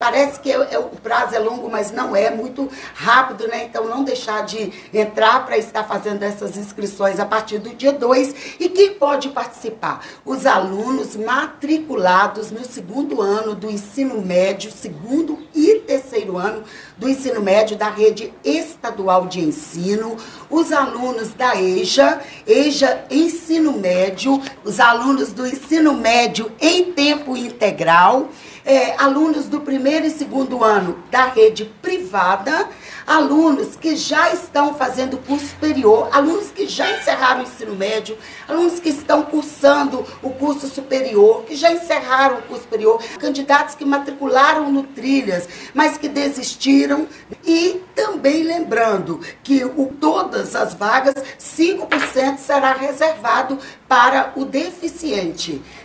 parece que o prazo é longo, mas não é, muito rápido, né? Então não deixar de entrar para estar fazendo essas inscrições a partir do dia 2. E quem pode participar? Os alunos matriculados no segundo ano do ensino médio, segundo e terceiro ano do ensino médio da rede estadual de ensino, os alunos da EJA Ensino Médio, os alunos do ensino médio em tempo integral, alunos do primeiro e segundo ano da rede privada, alunos que já estão fazendo curso superior, alunos que já encerraram o ensino médio, alunos que estão cursando o curso superior, que já encerraram o curso superior, candidatos que matricularam no Trilhas, mas que desistiram. E também lembrando que todas as vagas, 5% será reservado para o deficiente.